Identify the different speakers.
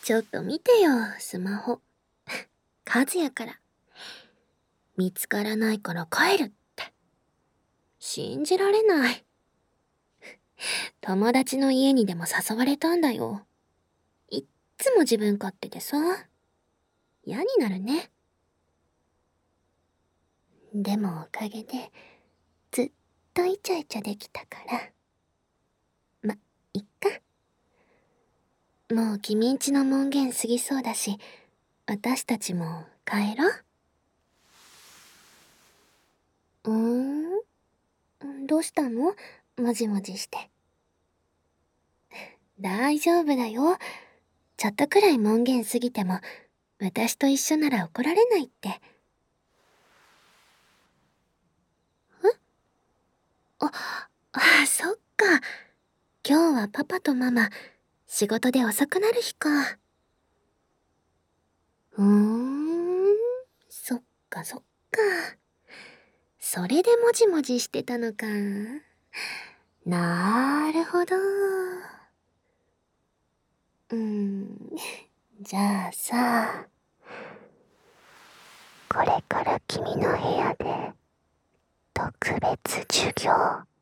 Speaker 1: ちょっと見てよ、スマホ。和也から。見つからないから帰るって。信じられない。友達の家にでも誘われたんだよ。いっつも自分勝手でさ。嫌になるね。でもおかげで、ずっとイチャイチャできたから。ま、いっか。もう君んちの門限過ぎそうだし、私たちも帰ろう。どうしたの？もじもじして。大丈夫だよ。ちょっとくらい門限過ぎても、私と一緒なら怒られないって。そっか。今日はパパとママ、仕事で遅くなる日か。そっかそっか。それでもじもじしてたのか。なるほど。じゃあさ、これから君の部屋で特別授業